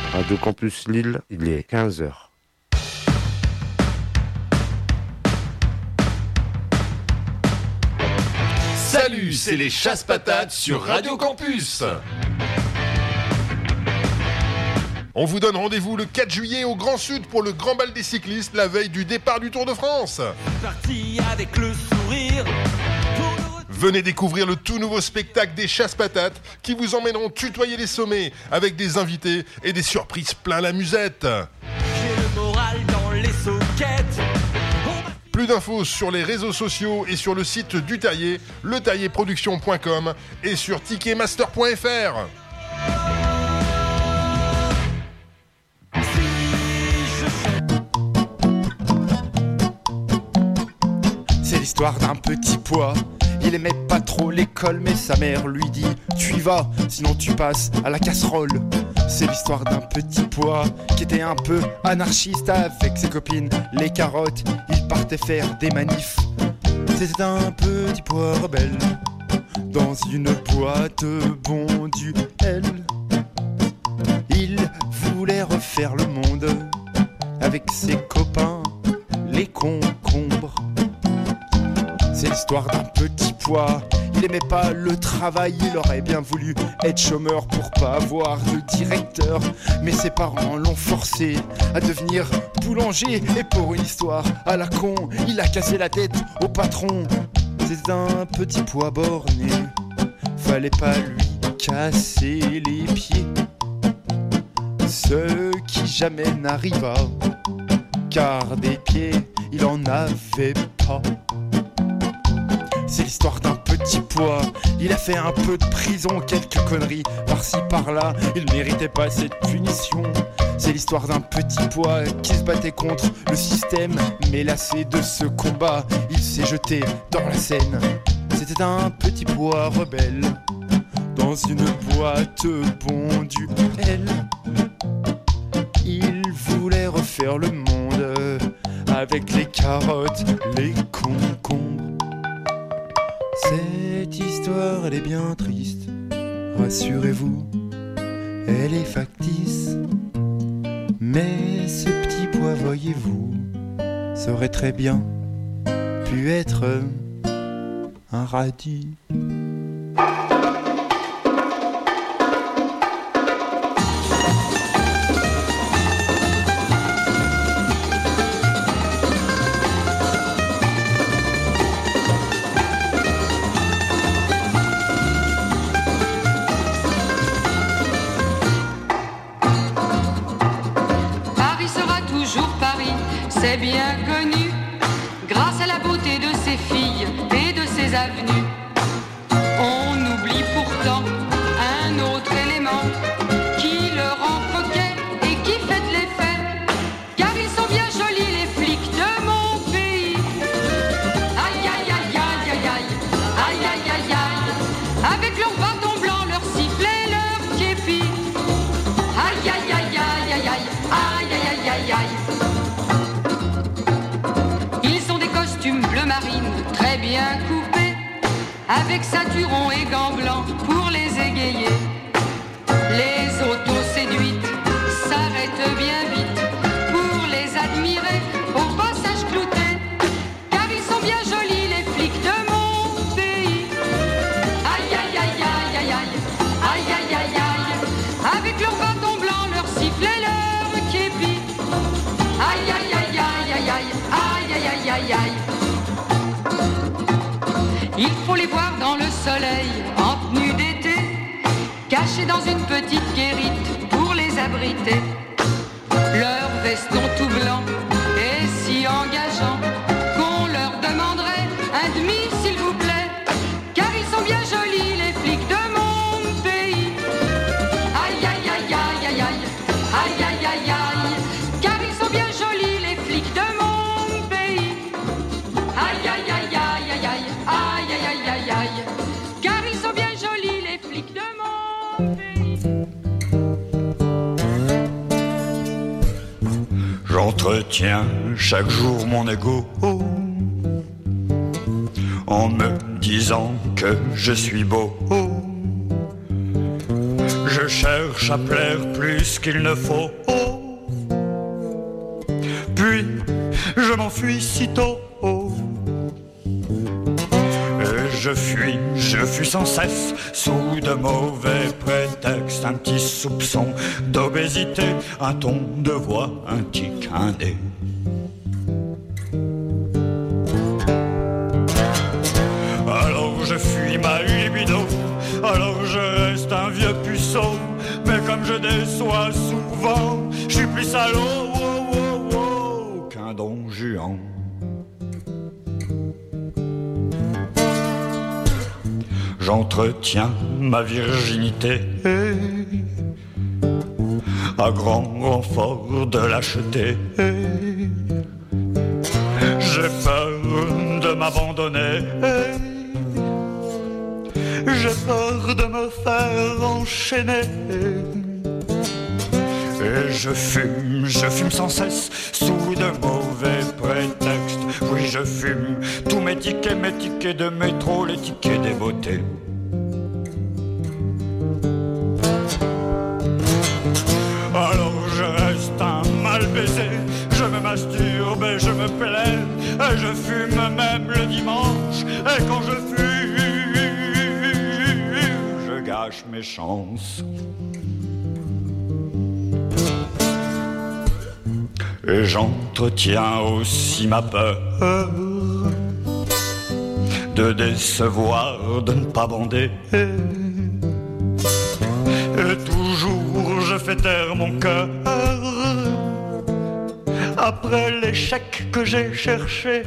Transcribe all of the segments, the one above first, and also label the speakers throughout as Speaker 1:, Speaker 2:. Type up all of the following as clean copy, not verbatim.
Speaker 1: Radio Campus Lille, il est 15h.
Speaker 2: Salut, c'est les Chasse-Patates sur Radio Campus. On vous donne rendez-vous le 4 juillet au Grand Sud pour le Grand Bal des cyclistes, la veille du départ du Tour de France.
Speaker 3: Parti avec le sourire.
Speaker 2: Venez découvrir le tout nouveau spectacle des Chasse-Patates qui vous emmèneront tutoyer les sommets avec des invités et des surprises plein la musette.
Speaker 3: J'ai le moral dans les soquettes.
Speaker 2: Plus d'infos sur les réseaux sociaux et sur le site du Terrier, leterrierproduction.com et sur ticketmaster.fr.
Speaker 4: C'est l'histoire d'un petit pois. Il aimait pas trop l'école, mais sa mère lui dit « Tu y vas, sinon tu passes à la casserole ». C'est l'histoire d'un petit pois qui était un peu anarchiste avec ses copines, les carottes. Il partait faire des manifs. C'était un petit pois rebelle dans une boîte bonduelle. Il voulait refaire le monde avec ses copains, les concombres. C'est l'histoire d'un petit pois. Il aimait pas le travail, il aurait bien voulu être chômeur pour pas avoir de directeur. Mais ses parents l'ont forcé à devenir boulanger. Et pour une histoire à la con, il a cassé la tête au patron. C'est un petit pois borné, fallait pas lui casser les pieds. Ce qui jamais n'arriva, car des pieds il en avait pas. C'est l'histoire d'un petit pois. Il a fait un peu de prison, quelques conneries par-ci par-là. Il méritait pas cette punition. C'est l'histoire d'un petit pois qui se battait contre le système. Mais lassé de ce combat, il s'est jeté dans la Seine. C'était un petit pois rebelle dans une boîte bonduelle. Il voulait refaire le monde avec les carottes, les concombres. Cette histoire, elle est bien triste, rassurez-vous, elle est factice. Mais ce petit pois, voyez-vous, ça aurait très bien pu être un radis.
Speaker 5: C'est bien connu, grâce à la beauté de ses filles et de ses avenues. On oublie pourtant un autre élément qui le rend coquet et qui fait de l'effet. Car ils sont bien jolis les flics de mon pays. Aïe aïe aïe aïe aïe aïe, aïe aïe aïe aïe, avec leurs bâtons blancs, leurs sifflets, leurs képis. Aïe aïe aïe aïe aïe aïe, aïe aïe aïe aïe aïe. Bleu marine, très bien coupé, avec ceinturon et gants blancs pour les égayer. Les autos séduites s'arrêtent bien vite pour les admirer au passage clouté, car ils sont bien jolis les flics de mon pays. Aïe aïe aïe aïe aïe aïe, aïe aïe aïe aïe, avec leurs bâtons blancs, leurs sifflets, leurs képis. Aïe aïe aïe aïe aïe aïe, aïe aïe aïe aïe aïe. Il faut les voir dans le soleil, en tenue d'été, cachés dans une petite guérite pour les abriter. Leur veston tout blanc est si engageant qu'on leur demanderait un demi s'il vous plaît, car ils sont bien jolis les flics de mon pays. Aïe aïe aïe aïe aïe aïe, aïe aïe aïe aïe, car ils sont bien jolis les flics de mon pays. Aïe aïe aïe aïe aïe aïe. Aïe aïe aïe aïe aïe, car ils sont bien jolis les flics de mon pays.
Speaker 6: J'entretiens chaque jour mon ego en me disant que je suis beau. Je cherche cherche à plaire plus qu'il ne faut. Puis je m'enfuis sitôt. Je fuis sans cesse sous de mauvais prétextes. Un petit soupçon d'obésité, un ton de voix, un tic, un nez. Alors je fuis ma libido, alors je reste un vieux puceau. Mais comme je déçois souvent, je suis plus salaud qu'un don Juan. J'entretiens ma virginité à grand renfort de lâcheté. J'ai peur de m'abandonner, j'ai peur de me faire enchaîner. Et je fume sans cesse sous de mauvais prétextes. Oui, je fume tous mes tickets de métro, les tickets des beautés. Alors je reste un mal baisé, je me masturbe et je me plais, et je fume même le dimanche, et quand je fume, je gâche mes chances. Et j'entretiens aussi ma peur de décevoir, de ne pas bander. Et toujours je fais taire mon cœur après l'échec que j'ai cherché.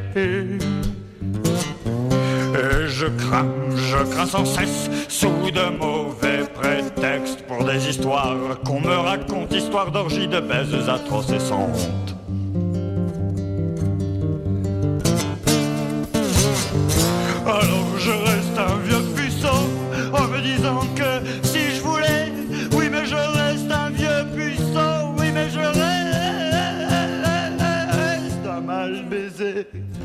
Speaker 6: Et je crains sans cesse sous de mauvais prétextes pour des histoires qu'on me raconte, histoires d'orgies, de baises atroces et sans honte. Alors je reste un vieux puceau en me disant que si je voulais, oui mais je reste un vieux puceau, oui mais je reste un mal baisé.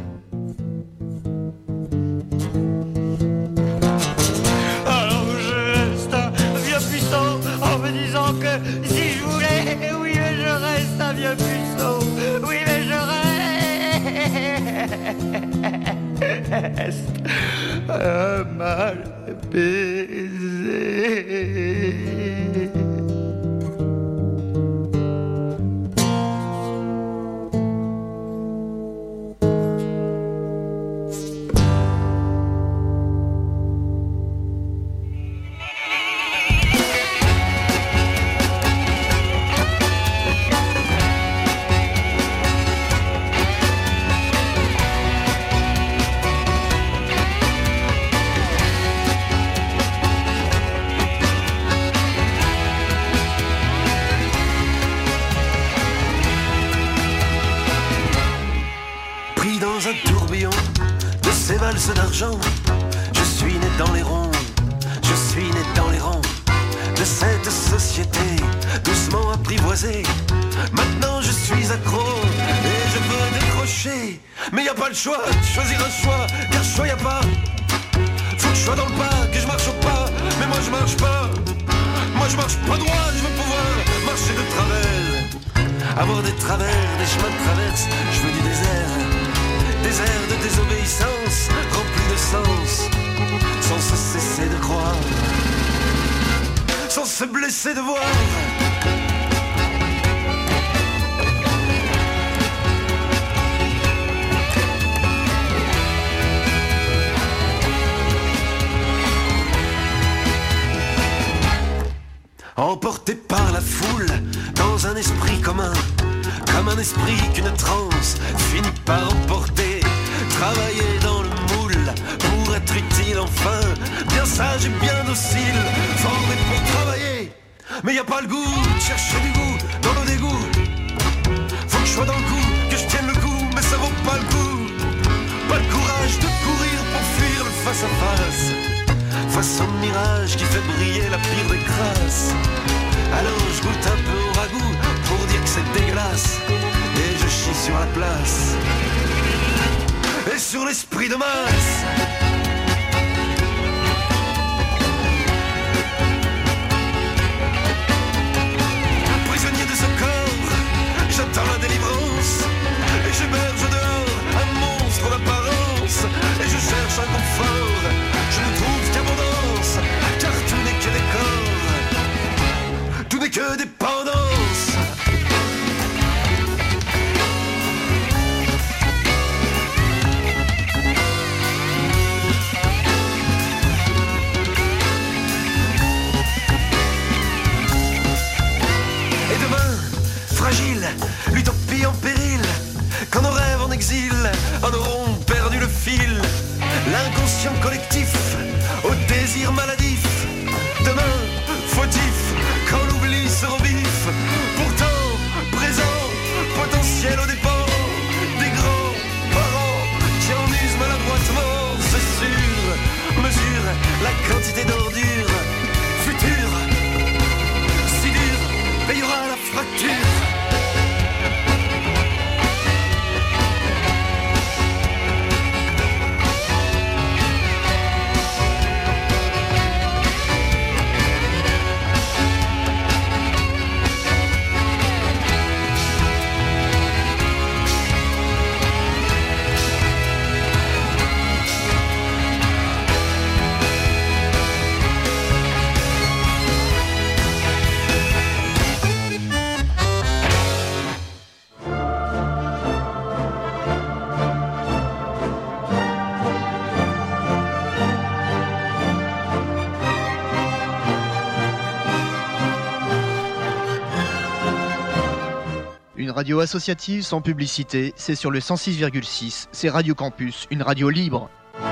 Speaker 6: Alors je reste un vieux puceau en me disant que si je voulais, oui mais je reste un vieux puceau, oui mais je reste un mal baisé.
Speaker 7: D'argent, je suis né dans les ronds, je suis né dans les rangs de cette société doucement apprivoisée. Maintenant je suis accro et je veux décrocher, mais y a pas le choix de choisir un choix, car choix y a pas. Faut que je sois dans le pas, que je marche au pas, mais moi je marche pas. Moi je marche pas droit, je veux pouvoir marcher de travers, avoir des travers, des chemins de traverse. Je veux du désert de désobéissance, rempli de sens, sans se cesser de croire, sans se blesser de voir. Emporté par la foule, dans un esprit commun, comme un esprit qu'une transe finit par emporter. Travailler dans le moule pour être utile enfin, bien sage et bien docile, formé pour travailler. Mais y a pas le goût de chercher du goût dans nos dégoûts. Faut que je sois dans le coup, que je tienne le coup, mais ça vaut pas le coup. Pas le courage de courir pour fuir le face à face, face au mirage qui fait briller la pire des crasses. Alors je goûte un peu au ragoût pour dire que c'est dégueulasse, et je chie sur la place et sur l'esprit de masse. que dépendance. Et demain, fragile, l'utopie en péril, quand nos rêves en exil en auront perdu le fil, l'inconscient collectif au désir maladif. Demain, fautif, quand l'oubli se rebiffe. Pourtant, présent, potentiel au dépens des grands-parents qui en usent maladroitement. C'est sûr, mesure la quantité d'ordures futures. Si dur, payera la fracture.
Speaker 8: Une radio associative sans publicité, c'est sur le 106,6, c'est Radio Campus, une radio libre.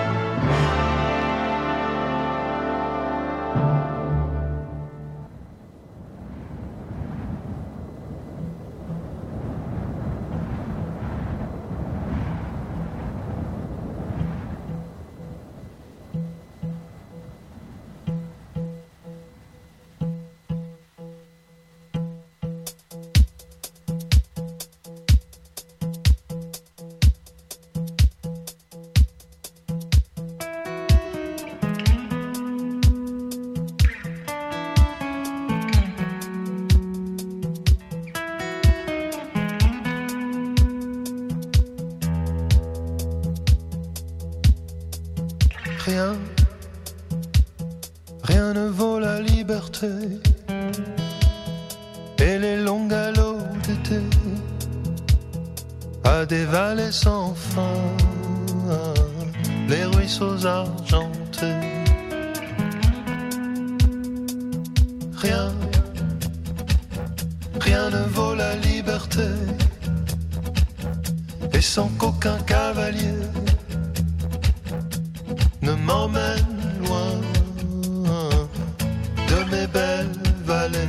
Speaker 9: Rien ne vaut la liberté et les longs galops d'été à des vallées sans fin, les ruisseaux argentés. Rien ne vaut la liberté et sans qu'aucun cavalier ne m'emmène loin de mes belles vallées.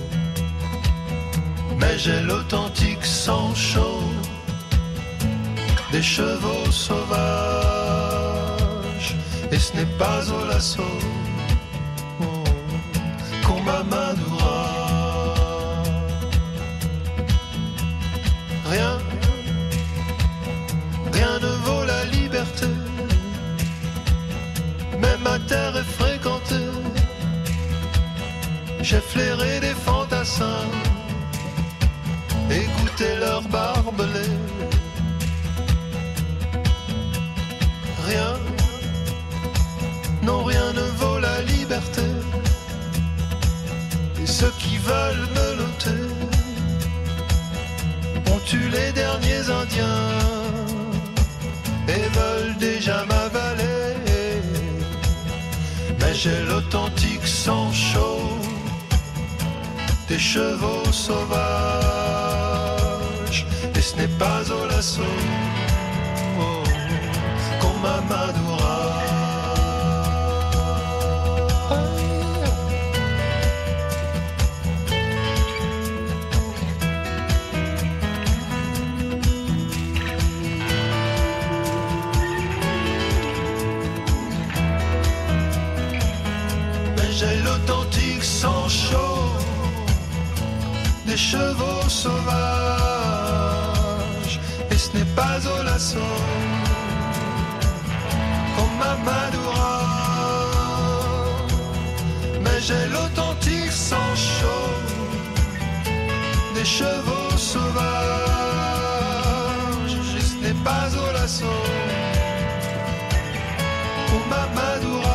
Speaker 9: Mais j'ai l'authentique sang chaud des chevaux sauvages, et ce n'est pas au lasso qu'on m'amadouera. Rien ne vaut la liberté, même ma terre est fréquentée. J'ai flairé des fantassins, écouté leurs barbelés. Non, rien ne vaut la liberté. Et ceux qui veulent me noter ont tué les derniers Indiens et veulent déjà m'avaler. Mais j'ai l'authentique sang chaud des chevaux sauvages, et ce n'est pas au lasso qu'on m'amadoura. J'ai l'authentique sang chaud des chevaux sauvages, et ce n'est pas au lasso qu'on m'amadoura. Mais j'ai l'authentique sang chaud des chevaux sauvages, et ce n'est pas au lasso qu'on m'amadoura.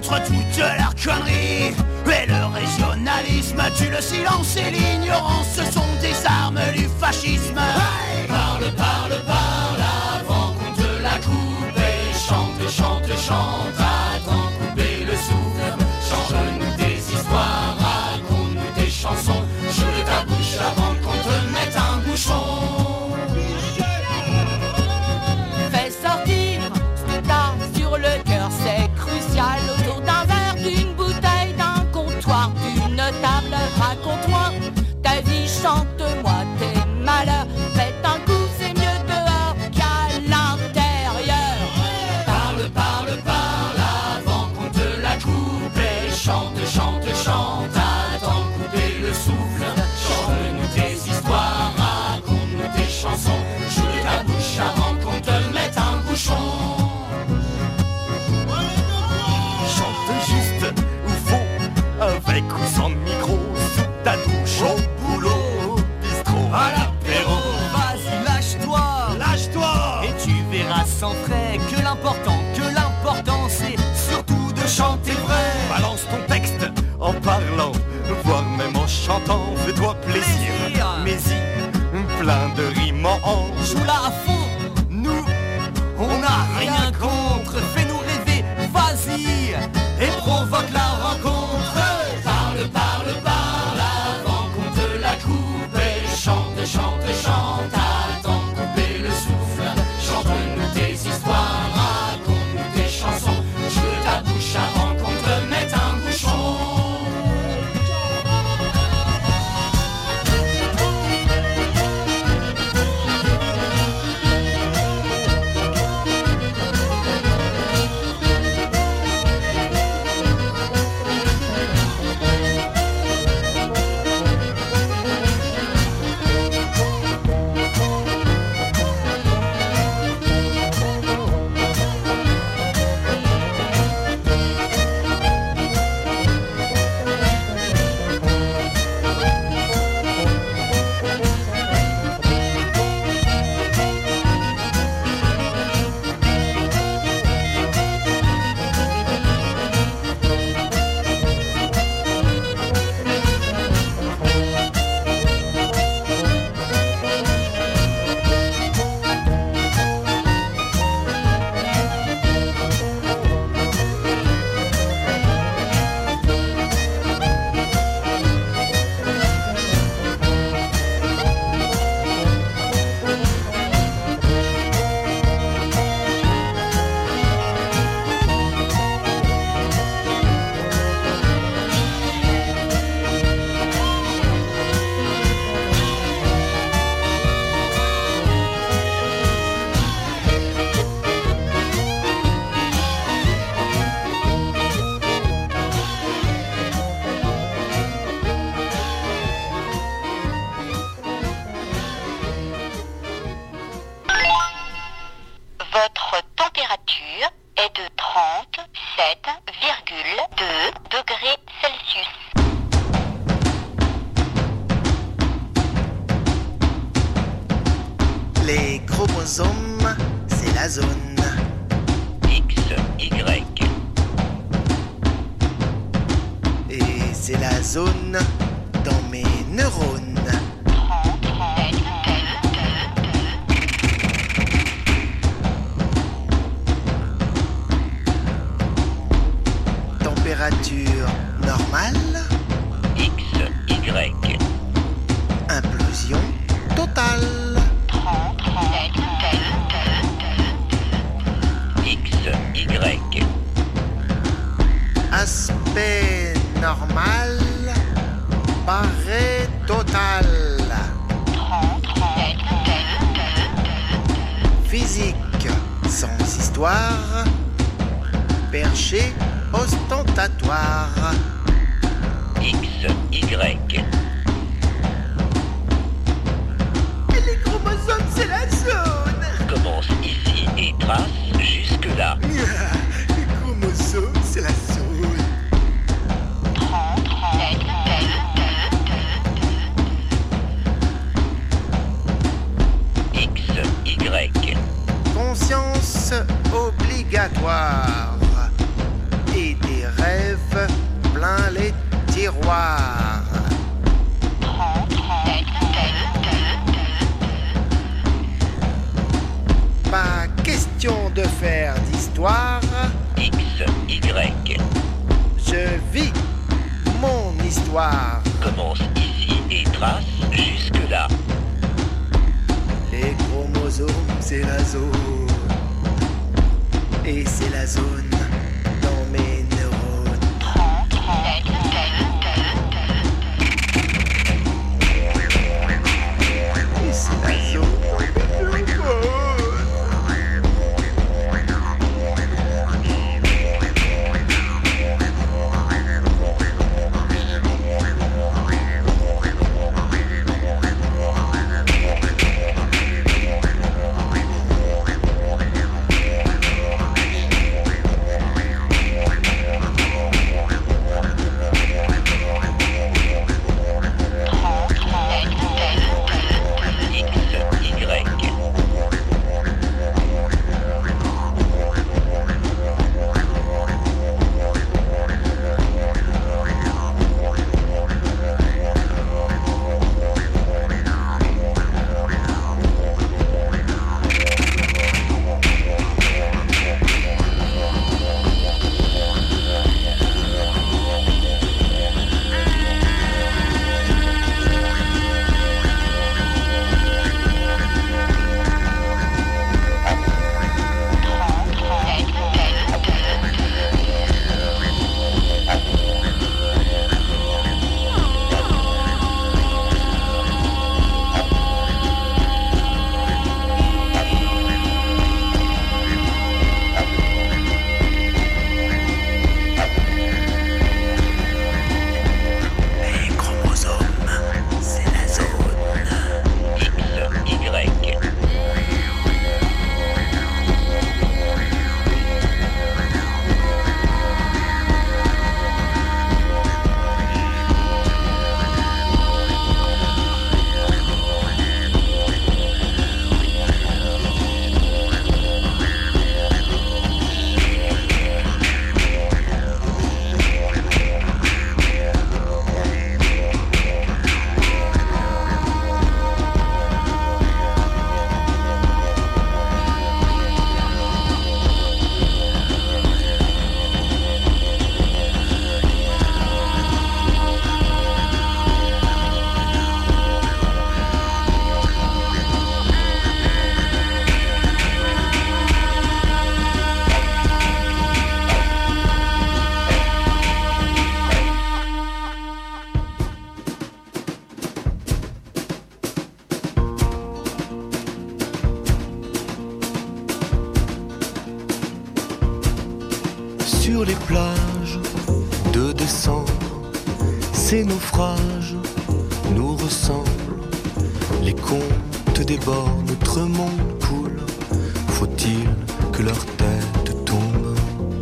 Speaker 10: contre toutes leurs conneries. Et le régionalisme tue le silence et l'ignorance, ce sont des armes du fascisme. Hey, parle, parle, parle avant qu'on te la coupe. Et chante, chante, chante, attends couper le souffle. Change-nous des histoires, raconte-nous des chansons. Joue ta bouche avant qu'on te mette un bouchon.
Speaker 11: Fais sortir ce que t'as sur le cœur, c'est crucial. Autour d'un verre, d'une bouteille, d'un comptoir, d'une table. Raconte-moi ta vie, chante-moi tes malheurs. Faites un coup, c'est mieux dehors qu'à l'intérieur.
Speaker 10: Parle, parle, parle avant qu'on te la coupe. Et chante, chante, chante, attends couper le souffle. Chante-nous tes histoires, raconte-nous tes chansons. Joue ta bouche avant qu'on te mette un bouchon.
Speaker 6: Chante juste ou faux, avec ou sans micro, sous ta douche, au boulot, au bistrot, à l'apéro.
Speaker 10: Vas-y, lâche-toi,
Speaker 6: Lâche-toi!
Speaker 10: et tu verras sans frais que l'important c'est surtout de chanter vrai.
Speaker 6: Balance ton texte en parlant, voire même en chantant. Fais-toi plaisir, mais y plein de rimes en
Speaker 10: Joue-la à fond, nous, on n'a rien contre. Fais-nous rêver, vas-y, et provoque la rencontre. Parle, parle, parle avant qu'on te la coupe. Et chante, chante, chante, attends couper le souffle. Chante-nous tes histoires, raconte-nous tes chansons. Joue ta bouche avant qu'on te mette un bouchon.
Speaker 12: Votre température est de 37,2 degrés Celsius.
Speaker 13: Les chromosomes, c'est la zone.
Speaker 12: X, Y.
Speaker 13: Et c'est la zone dans mes neurones. Température normale.
Speaker 12: X, Y.
Speaker 13: Implosion totale.
Speaker 12: X, Y.
Speaker 13: Aspect normal. Barré total. Physique sans histoire. Perché ostentatoire.
Speaker 12: X, Y.
Speaker 13: Et les chromosomes, c'est la zone.
Speaker 12: Commence ici et trace jusque-là.
Speaker 13: Les chromosomes, c'est la zone.
Speaker 12: X, Y.
Speaker 13: Conscience obligatoire. Et des rêves d'histoire. Pas question de faire d'histoire.
Speaker 12: X, Y.
Speaker 13: Je vis mon histoire.
Speaker 12: Commence ici et trace jusque-là.
Speaker 13: Les chromosomes, c'est la zone. Et c'est la zone dans mes neurones. Et c'est la zone dans mes neurones.
Speaker 14: Sur les plages de décembre, ces naufrages nous ressemblent. Les contes débordent, notre monde coule. Faut-il que leur tête tombe?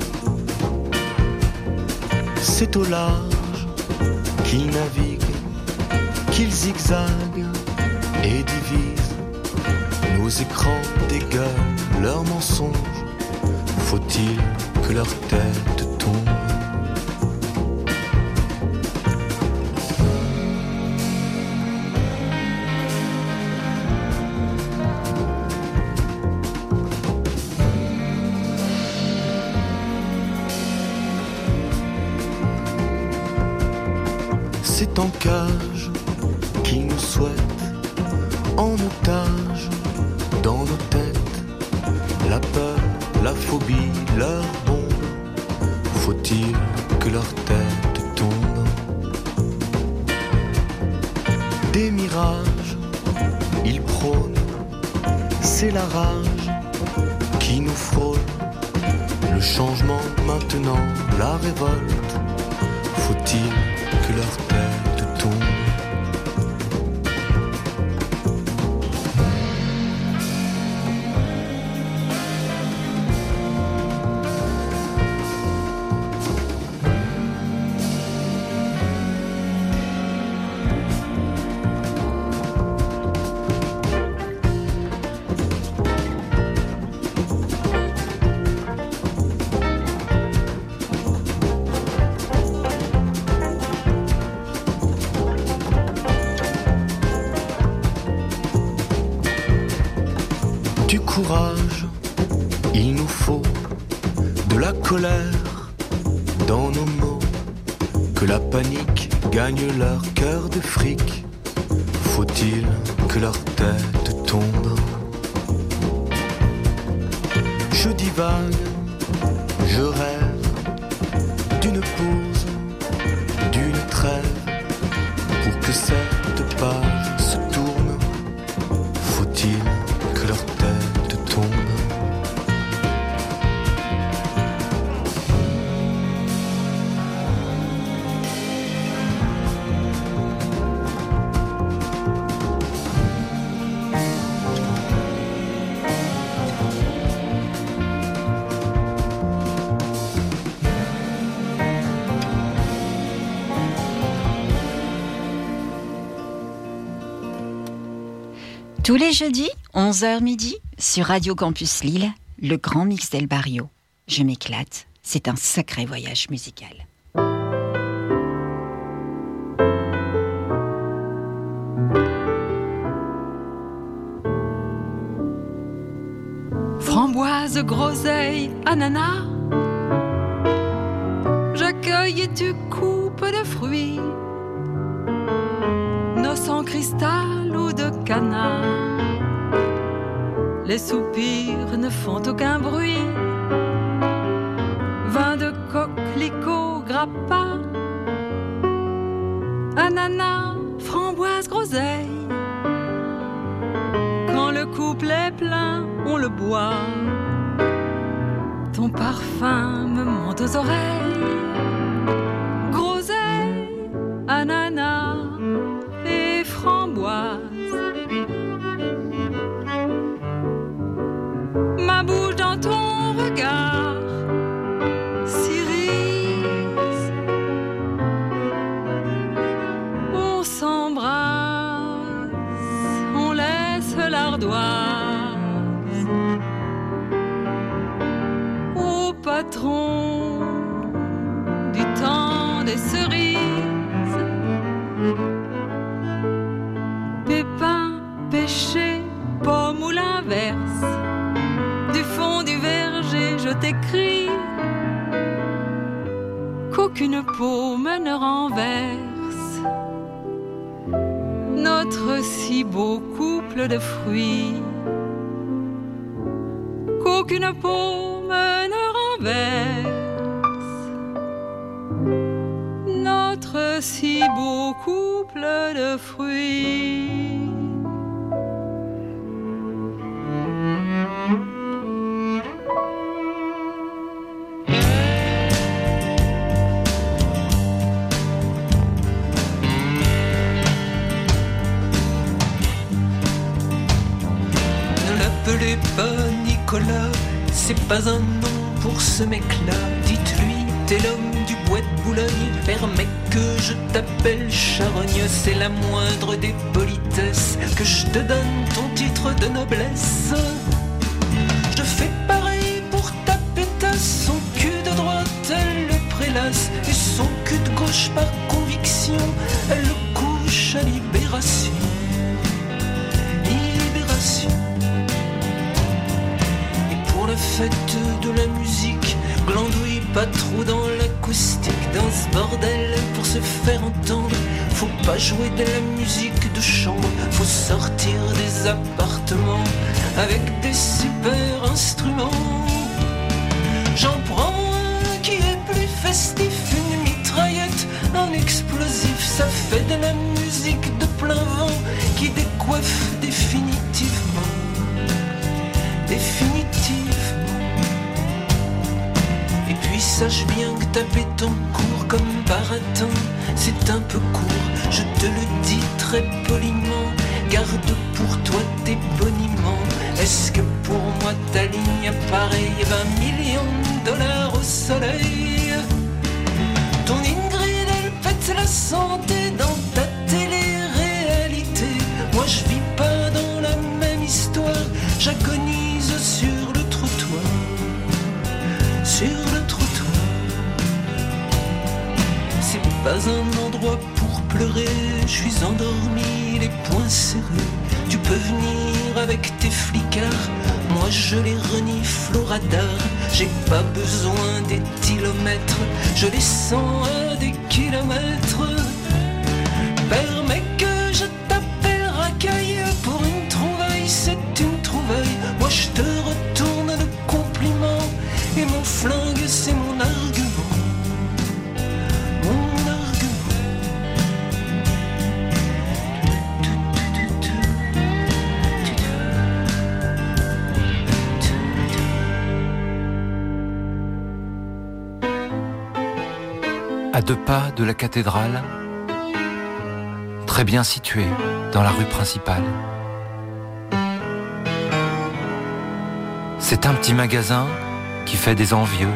Speaker 14: C'est au large qu'ils naviguent, qu'ils zigzaguent et divisent. Nos écrans dégueulent leurs mensonges. Faut-il que leur tête tombe? C'est en cage qu'ils nous souhaitent, en otage dans nos têtes, la peur, la phobie, leur bombe. Faut-il que leur tête tombe? Des mirages, ils prônent, c'est la rage qui nous frôle. Le changement maintenant, la révolte. Faut-il que leur tête tombe? courage, il nous faut de la colère dans nos mots, que la panique gagne leur cœur de fric. Faut-il que leur tête tombe? Je divague, je rêve d'une pause, d'une trêve, pour que cette page se tourne. Faut-il que leur tête tombe?
Speaker 15: Tous les jeudis, 11h midi, sur Radio Campus Lille, le grand mix d'El Barrio. Je m'éclate, c'est un sacré voyage musical.
Speaker 5: Framboise, groseille, ananas, j'accueille et tu coupes de fruits, noces en cristal ou de canard. Les soupirs ne font aucun bruit. Vin de coquelicot, grappa, ananas, framboise, groseille. Quand le couple est plein, on le boit. Ton parfum me monte aux oreilles. Groseille, ananas et framboise. Ma bouche dans ton regard s'irise. On s'embrasse, on laisse l'ardoise au patron du temps des cerises. Pépins, pêchés, pommes ou l'inverse. Du fond du verger, je t'écris qu'aucune paume ne renverse notre si beau couple de fruits. Qu'aucune paume ne renverse notre si beau couple de fruits.
Speaker 16: N'appelez pas Nicolas, c'est pas un nom pour ce mec-là. Dites-lui, t'es l'homme du bois de Boulogne. Permets que je t'appelle Charogne. C'est la moindre des politesses que je te donne ton titre de noblesse. Je fais pareil pour ta pétasse. Son cul de droite, elle le prélasse. Et son cul de gauche, par conviction, elle le couche à Libération. Libération. La fête de la musique, glandouille pas trop dans l'acoustique. Dans ce bordel, pour se faire entendre, faut pas jouer de la musique de chambre. Faut sortir des appartements avec des super instruments. J'en prends un qui est plus festif, une mitraillette, un explosif. Ça fait de la musique de plein vent qui décoiffe définitivement. Définitivement. Et puis sache bien que taper ton cours comme baratin, c'est un peu court, je te le dis très poliment. Garde pour toi tes boniments. Est-ce que pour moi ta ligne apparaît 20 millions de dollars au soleil? Ton Ingrid elle pète la santé dans ta télé-réalité. Moi je vis pas dans la même histoire, j'agonise sur le trottoir. Sur le trottoir. C'est pas un endroit pour pleurer, je suis endormi, les poings serrés. Tu peux venir avec tes flicards, moi je les renifle au radar. J'ai pas besoin des kilomètres, je les sens à des kilomètres. Permets que je t'appelle racaille, pour une trouvaille, c'est une trouvaille. Moi je te retourne le compliment, et mon flingue c'est mon argument. Mon argument.
Speaker 17: À 2 pas de la cathédrale, très bien situé dans la rue principale. C'est un petit magasin qui fait des envieux,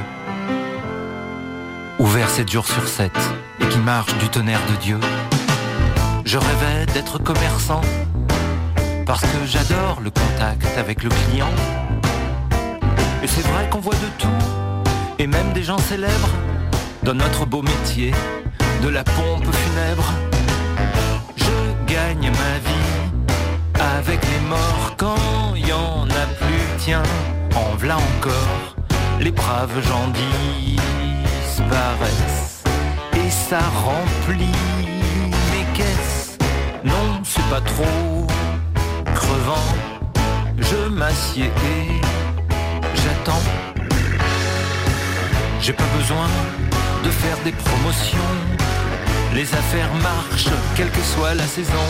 Speaker 17: ouvert 7 jours sur 7 et qui marche du tonnerre de Dieu. Je rêvais d'être commerçant parce que j'adore le contact avec le client. Et c'est vrai qu'on voit de tout, et même des gens célèbres dans notre beau métier de la pompe funèbre. Je gagne ma vie avec les morts quand y en a plus. Tiens, en v'là encore, les braves gens disparaissent et ça remplit mes caisses. Non, c'est pas trop crevant, je m'assieds et j'attends. J'ai pas besoin de faire des promotions, les affaires marchent quelle que soit la saison.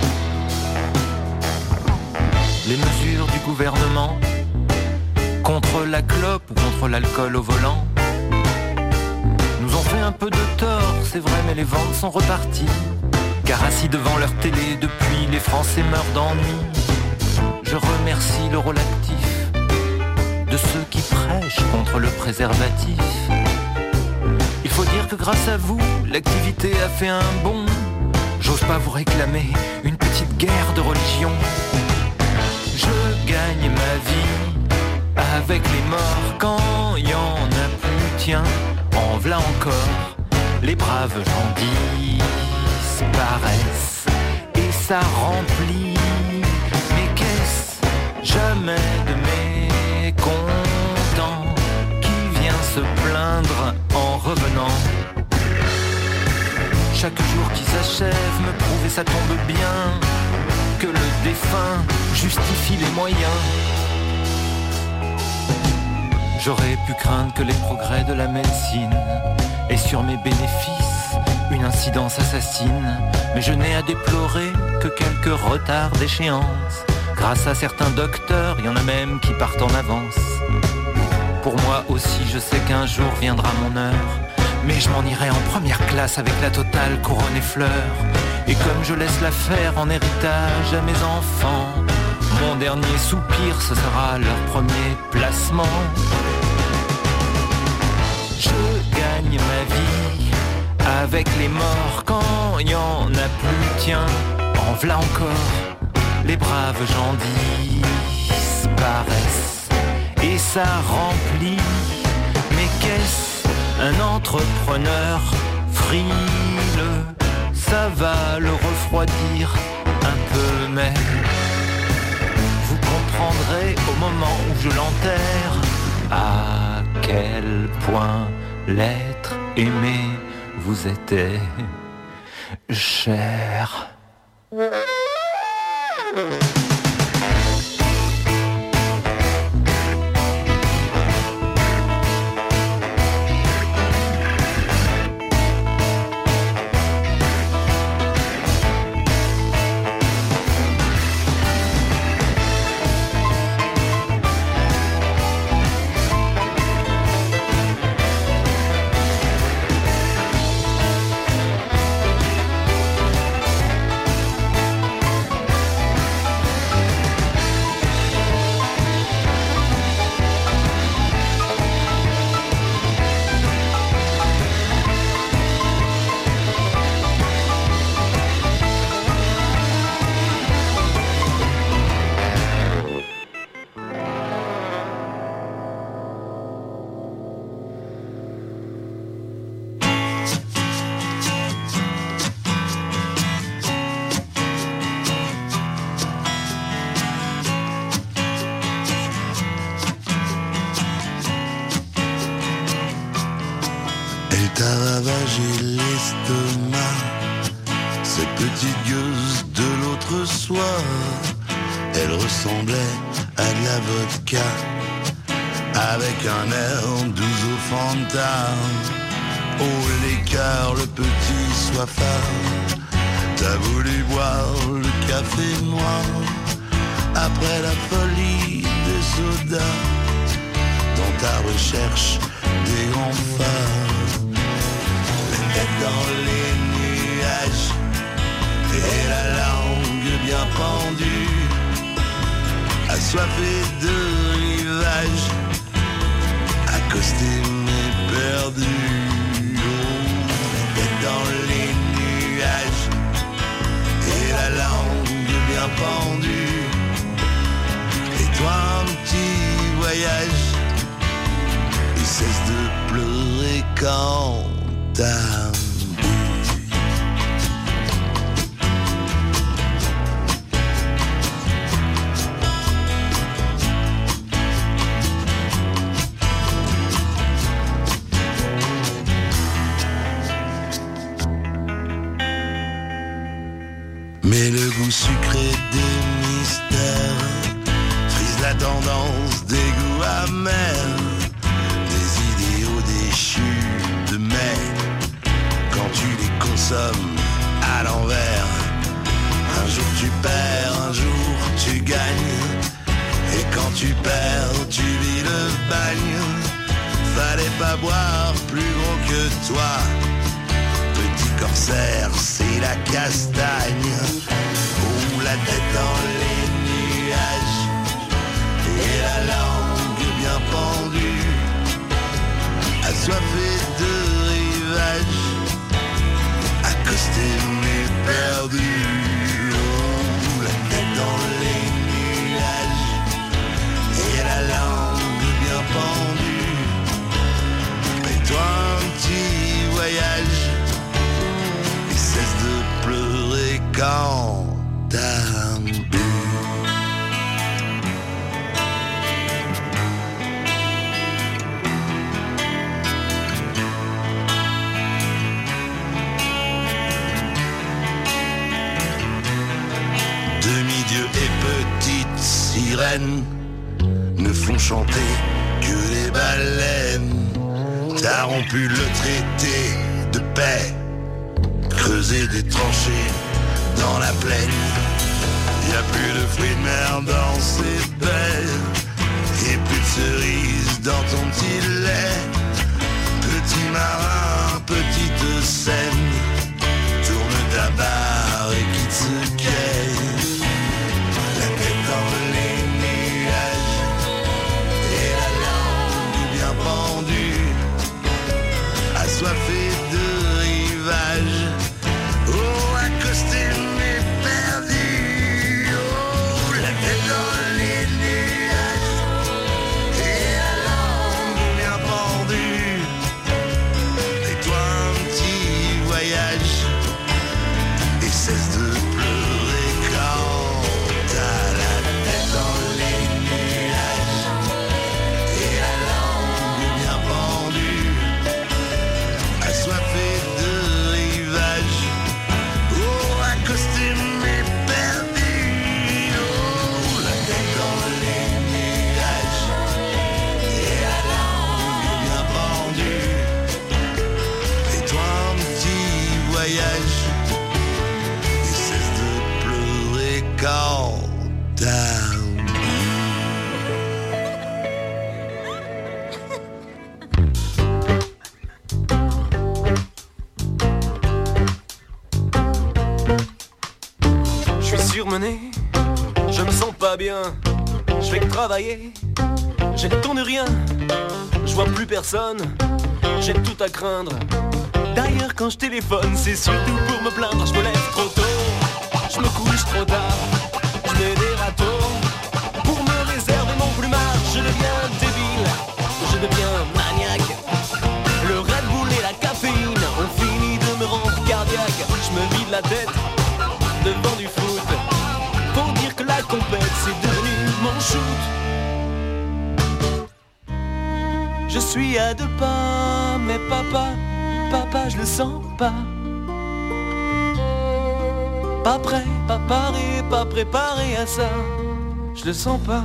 Speaker 17: Les mesures du gouvernement contre la clope ou contre l'alcool au volant nous ont fait un peu de tort, c'est vrai, mais les ventes sont reparties. Car assis devant leur télé depuis, les Français meurent d'ennui. Je remercie l'Eurolactif de ceux qui prêchent contre le préservatif. Il faut dire que grâce à vous, l'activité a fait un bond. J'ose pas vous réclamer une petite guerre de religion. Je gagne ma vie avec les morts quand y en a plus. Tiens, en v'là encore, les braves gens disparaissent et ça remplit mes caisses. Jamais de mécontents qui vient se plaindre en revenant. Chaque jour qui s'achève me prouve, et ça tombe bien, que le défunt justifie les moyens. J'aurais pu craindre que les progrès de la médecine aient sur mes bénéfices une incidence assassine, mais je n'ai à déplorer que quelques retards d'échéance. Grâce à certains docteurs, il y en a même qui partent en avance. Pour moi aussi, je sais qu'un jour viendra mon heure, mais je m'en irai en première classe avec la totale couronne et fleurs. Et comme je laisse l'affaire en héritage à mes enfants, mon dernier soupir, ce sera leur premier placement. Je gagne ma vie avec les morts quand y en a plus. Tiens, en v'là encore, les braves gens disparaissent et ça remplit mes caisses. Un entrepreneur frileux, ça va le refroidir un peu, mais vous comprendrez au moment où je l'enterre à quel point l'être aimé vous était cher.
Speaker 18: t'a ravagé l'estomac. Cette petite gueuse de l'autre soir, elle ressemblait à de la vodka, avec un air doux au Fanta. Oh l'écart, le petit soifard, t'as voulu boire le café noir, après la folie des sodas, dans ta recherche des grands phares. La tête dans les nuages et la langue bien pendue, assoiffé de rivages, accosté mais perdu. Dans les nuages et la langue bien pendue, et toi un petit voyage, et cesse de pleurer quand t'as bu. Mais le goût sucré des mystères frise la tendance des goûts amers, des idéaux déchus de mai, quand tu les consommes à l'envers. Un jour tu perds, un jour tu gagnes, et quand tu perds, tu vis le bagne. Fallait pas boire plus gros que toi, petit corsaire, c'est la castagne. Oh, la tête dans les nuages et la langue bien pendue, assoiffé de rivages, accosté mais perdu. Oh, la tête dans les nuages et la langue bien pendue, fais-toi un petit voyage, cesse de pleurer quand t'as bu. Demi-dieux et petites sirènes ne font chanter que les baleines. T'as rompu le traité de paix, creuser des tranchées dans la plaine. Y'a plus de fruits de mer dans ces baies, et plus de cerises dans ton petit lait. Petit marin, petite scène, tourne ta barre et quitte ce quai. La tête dans les nuages et la langue bien pendue, assoiffé de rivages. Oh, accosté mais perdu. Oh, la tête dans les nuages et la langue bien pendue, et toi un petit voyage, et cesse de pleurer quand t'as la tête dans les nuages et la langue bien pendue, assoiffé de rivages. Oh, accosté mais perdu. Oh, la tête dans les nuages et la langue bien pendue, et toi un petit voyage, et cesse de pleurer quand t'as
Speaker 19: Je suis surmené, je me sens pas bien. Je vais travailler, j'ai le temps de rien. Je vois plus personne, j'ai tout à craindre. D'ailleurs quand je téléphone, c'est surtout pour me plaindre. Je me lève trop tôt, je me couche trop tard, je mets des râteaux pour me réserver mon plumage. Je deviens débile, je deviens maniaque. Le Red Bull et la caféine ont fini de me rendre cardiaque. Je me vide la tête devant du foot, pour dire que la compète c'est devenu mon shoot. Je suis à 2 pas, mais papa, papa, je le sens pas. Pas prêt, pas paré, pas préparé à ça. Je le sens pas.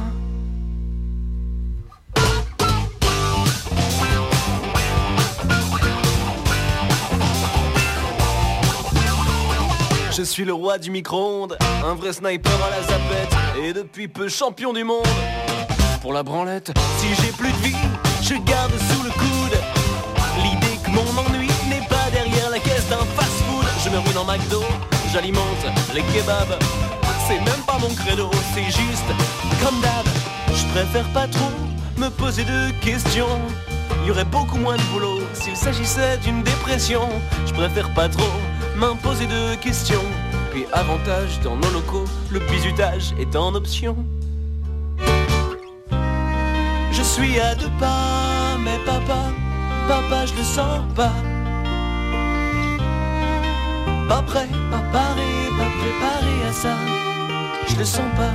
Speaker 19: Je suis le roi du micro-ondes, un vrai sniper à la zapette, et depuis peu champion du monde. Pour la branlette, si j'ai plus de vie, je garde sous le coude l'idée que mon ennui n'est pas derrière la caisse d'un fast-food. Je me ruine en McDo, j'alimente les kebabs. C'est même pas mon credo, c'est juste comme d'hab. Je préfère pas trop me poser de questions. Il y aurait beaucoup moins de boulot s'il s'agissait d'une dépression. Je préfère pas trop m'imposer de questions. Puis avantage dans nos locaux, le bizutage est en option. Je suis à 2 pas, mais papa, je le sens pas. Pas prêt, pas paré, pas préparé à ça. Je le sens pas.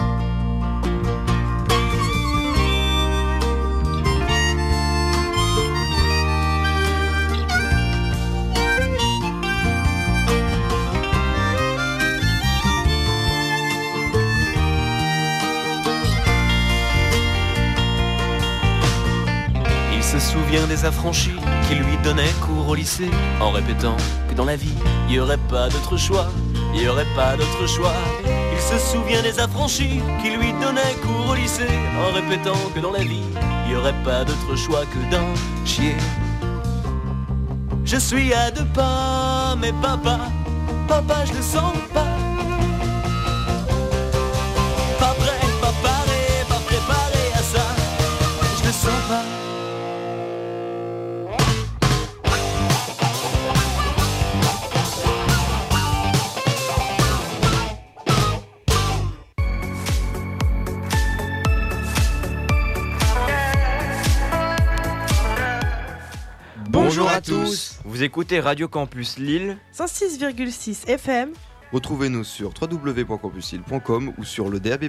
Speaker 19: Il se souvient des affranchis qui lui donnaient cours au lycée, en répétant que dans la vie, il y aurait pas d'autre choix, il y aurait pas d'autre choix. Il se souvient des affranchis qui lui donnaient cours au lycée, en répétant que dans la vie, il y aurait pas d'autre choix que d'en chier. Je suis à 2 pas, mais papa, je le sens pas. Pas prêt, pas paré, pas préparé à ça. Je le sens pas.
Speaker 20: Bonjour à tous, vous écoutez Radio Campus Lille
Speaker 21: 106,6 FM.
Speaker 22: Retrouvez-nous sur www.campuslille.com ou sur le DAB+.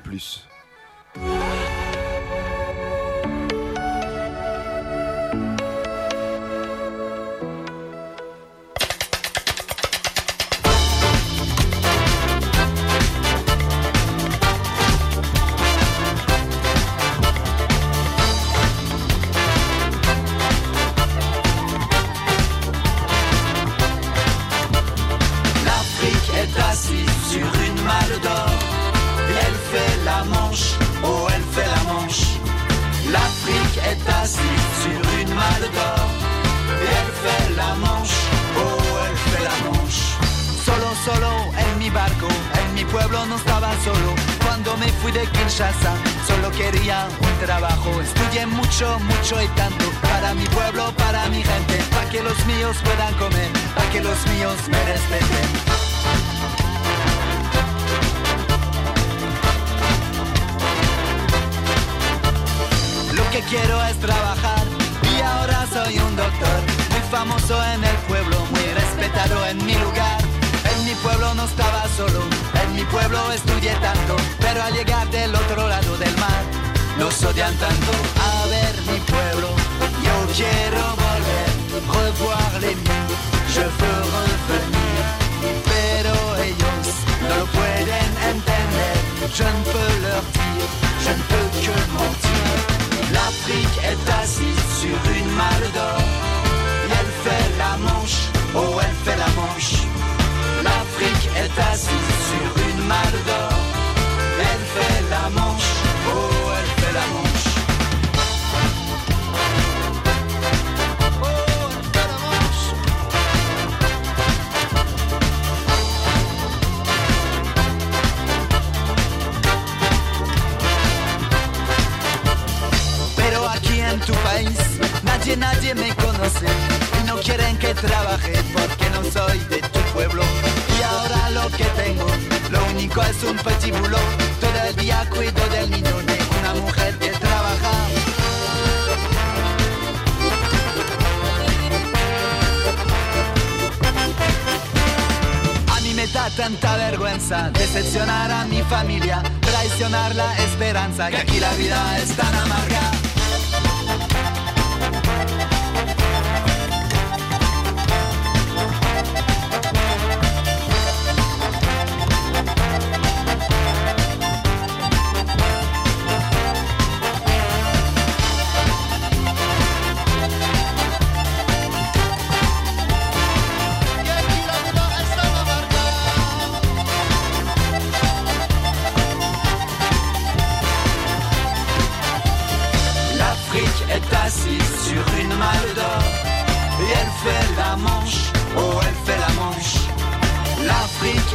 Speaker 23: Solo quería un trabajo, estudié mucho, mucho y tanto. Para mi pueblo, para mi gente, para que los míos puedan comer, para que los míos me respeten. Lo que quiero es trabajar y ahora soy un doctor, muy famoso en el pueblo, muy respetado en mi lugar. En mi pueblo no estaba solo, en mi pueblo estudié tanto, pero al llegar del otro lado del mar, nos odian tanto. A ver mi pueblo, yo quiero volver, revoir les miens, je veux revenir, pero ellos no lo pueden entender, je ne peux leur dire, je ne peux que mentir. L'Afrique est assise sur une malle d'or, et elle fait la manche, oh elle fait la manche. L'Afrique est assise sur une malle d'or, elle fait la manche, oh elle fait la manche. Oh elle fait la manche. Pero aquí en tu país nadie me conoce y no quieren que trabaje porque no soy de tu pueblo. Y ahora lo que tengo, lo único es un petit boulot. Todo el día cuido del niño de una mujer que trabaja. A mí me da tanta vergüenza decepcionar a mi familia, traicionar la esperanza, que aquí la vida es tan amarga.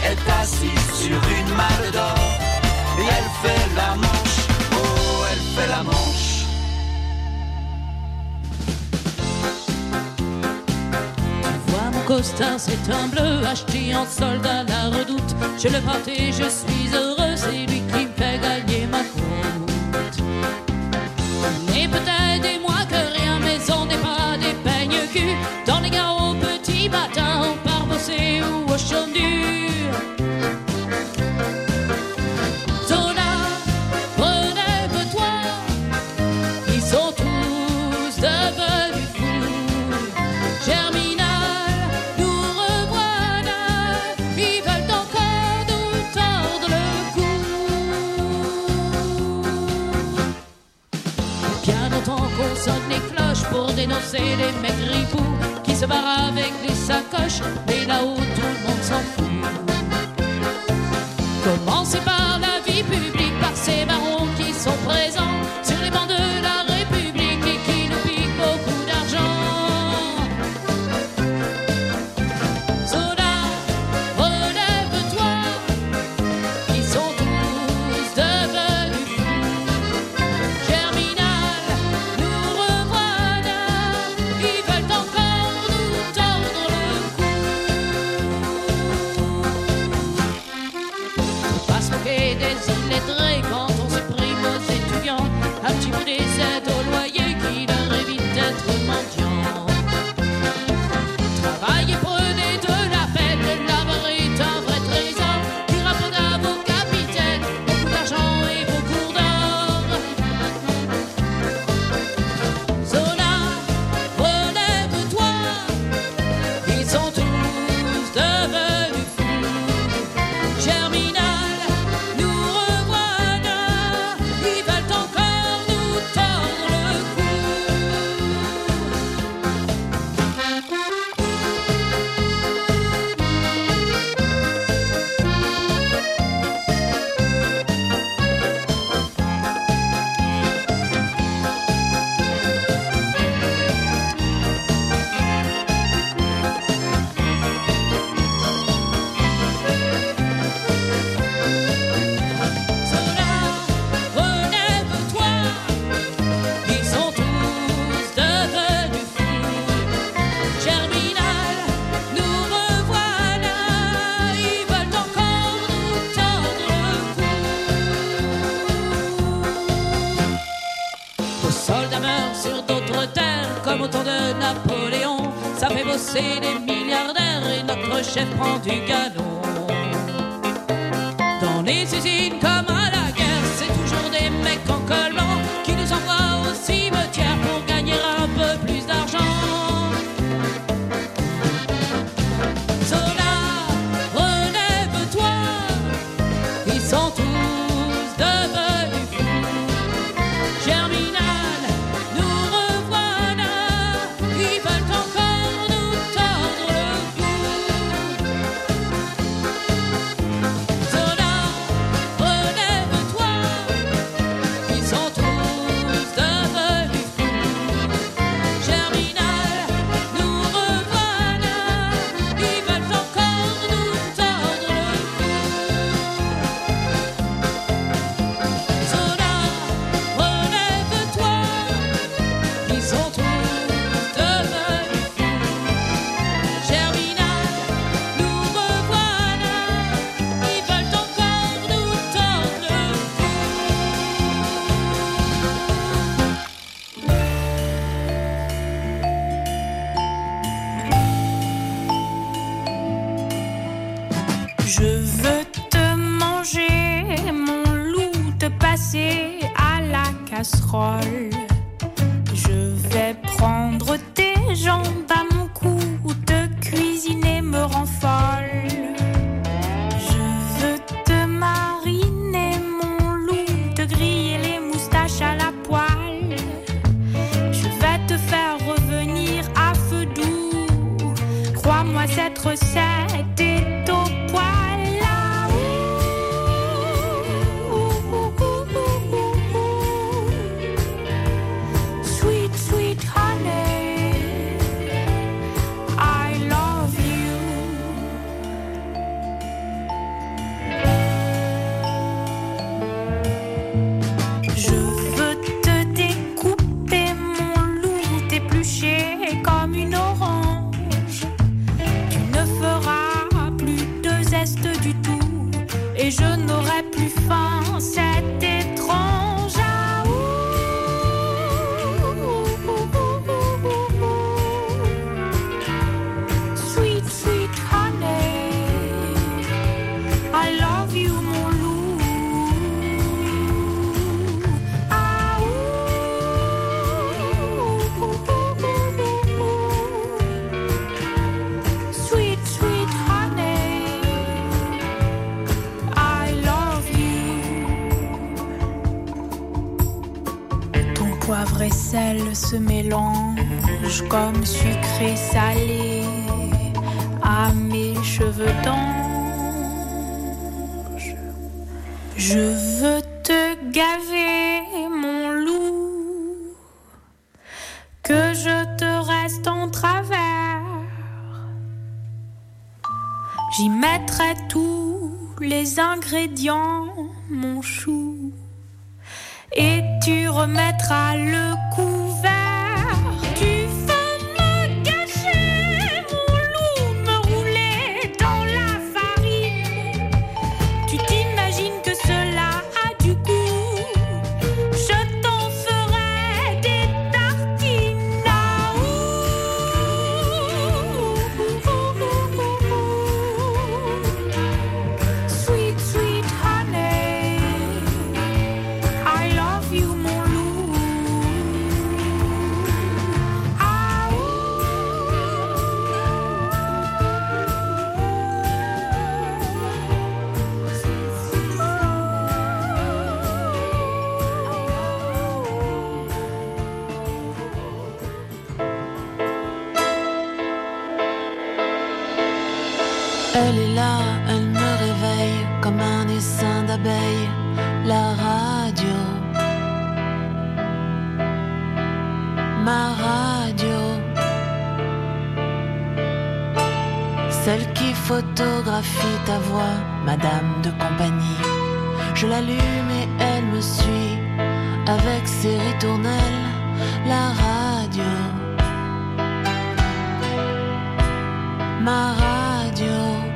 Speaker 23: est assise sur une malle d'or. Et elle fait la manche, oh elle fait la manche.
Speaker 1: Costard, c'est un bleu acheté en solde à la Redoute. Je le porte et je suis heureux, c'est lui qui me fait gagner ma croûte. Et peut-être des mois que rien, mais on n'est pas des peignes-culs. Dans les gares au petit matin, on part bosser ou au chaume dur. Zona, relève-toi, ils sont tous devenus fous. Germinal, sonne les cloches pour dénoncer les mecs ripoux qui se barrent avec les sacoches, mais là-haut tout le monde s'en fout. Commencez par la vie publique, par ces marrons qui sont présents sur les bancs de la République et qui nous piquent beaucoup d'argent. Soda, relève-toi, ils sont tous devenus fous. Germinal, nous revoilà, ils veulent encore nous tordre le cou. Faut pas se moquer des illettrés quand on supprime aux étudiants un petit bout des aides au loyer qui leur évite d'être mendiants. Travaillez, prenez de la peine, le labeur est un vrai trésor qui rapporte à vos capitaines beaucoup d'argent et beaucoup d'or. Zola, relève-toi, ils sont tous devenus fous. Germinal, nous revoilà, ils veulent encore nous tordre le cou. Relève-toi, ils sont tous devenus fous. Germinal, nous revoilà, ils veulent encore nous tordre le cou. Nos soldats meurent sur d'autres terres, comme au temps de Napoléon. Ça fait bosser des milliardaires et notre chef prend du galon. Dans les usines comme à la guerre, c'est toujours des mecs en col blanc qui nous envoient au cimetière pour gagner un peu plus d'argent. Zola, relève-toi, ils sont tous devenus fous. Germinal, nous revoilà, ils veulent encore nous tordre le cou. Zola, relève-toi, ils sont tous devenus fous. Germinal, nous revoilà, ils veulent encore nous tordre le cou. Zola, relève-toi, ils sont tous devenus fous. Germinal, nous revoilà, ils veulent encore nous tordre le cou.
Speaker 2: Je veux te manger, mon loup, te passer à la casserole. Je vais prendre tes jambes à mon cou, te cuisiner me rend folle. Je veux te mariner, mon loup, te griller les moustaches à la poêle. Je vais te faire revenir à feu doux. Crois-moi, cette recette est au poil. Ah, sweet, sweet honey, I love you. et je n'aurai plus faim. C'est étrange. Ah, sweet, sweet honey, I love you, mon loup. Ah, sweet, sweet honey, I love you. Ton poivre et sel se mélangent comme sucré salé à mes cheveux d'ange. Je veux te gaver, mon loup, que je te reste en travers. J'y mettrai tous les ingrédients, mon chou, et tu remettras le couvert. Tu veux me gâcher, mon loup, me rouler dans la farine. Tu t'imagines que cela a du goût. Je t'en ferai des tartines. Ah, sweet, sweet honey, I love you, mon loup. Ah,
Speaker 3: Elle est là, elle me réveille comme un essaim d'abeilles. La radio, ma radio, celle qui photographie ta voix, madame de compagnie. Je l'allume et elle me suit avec ses ritournelles. La radio, ma radio,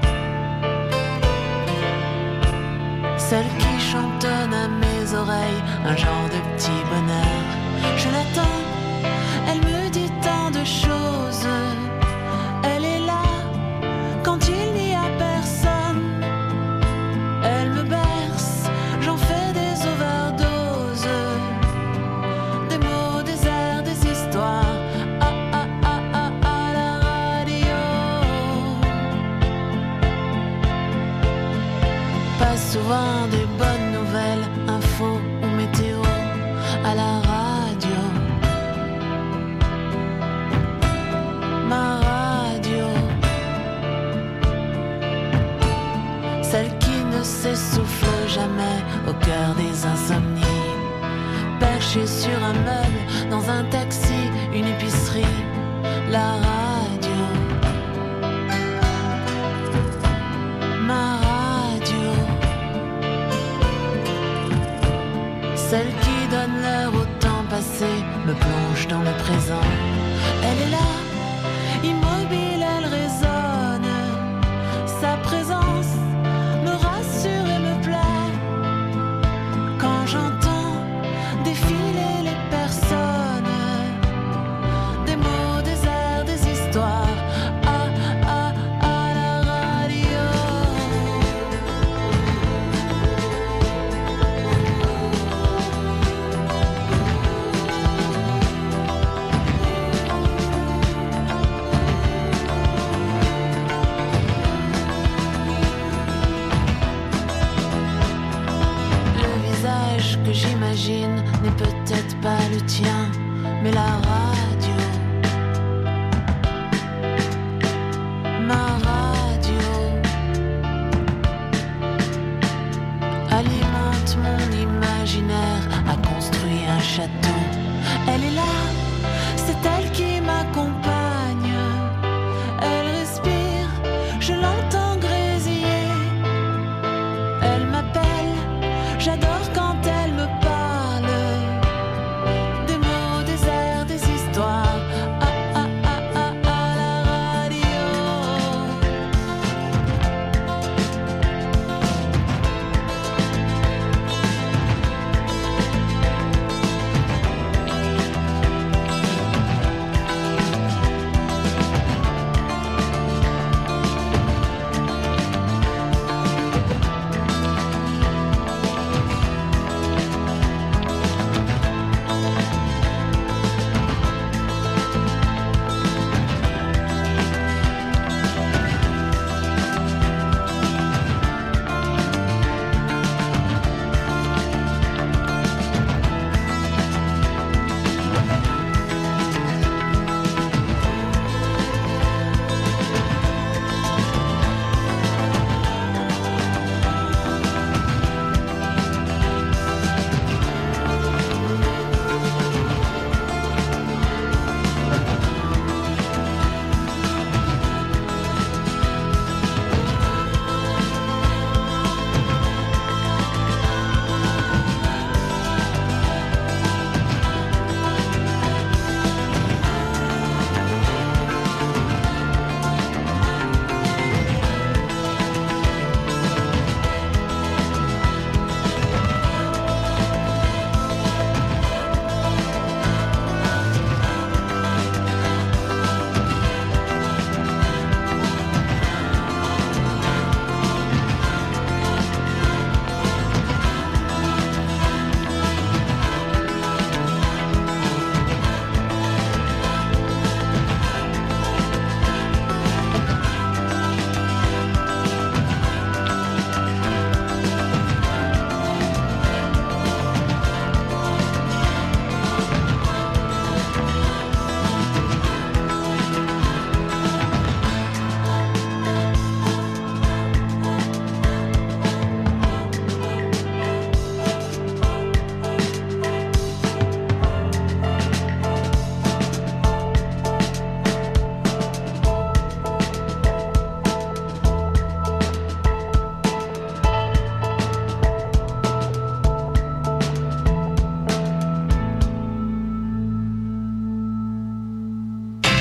Speaker 3: celle qui chantonne à mes oreilles un genre de petit bonheur. Je l'attends, elle me dit tant de choses. Elle est là quand il n'y a personne. Elle me berce, j'en fais des overdoses. Des mots, des airs, des histoires. Ah ah ah ah ah, la radio. Pas souvent des bonnes nouvelles, infos ou météo à la radio. Ma radio, celle qui ne s'essouffle jamais au cœur des insomnies. Perchée sur un meuble, dans un taxi, une épicerie. La radio, ma radio, celle qui donne l'heure au temps passé, me plonge dans le présent. Elle est là, immobile, elle résonne. Sa présence me rassure et me plaît. Quand j'entends défiler les personnes, des mots, des airs, des histoires. Ah ah ah, la radio. Le visage que j'imagine n'est peut-être pas le tien, mais la radio.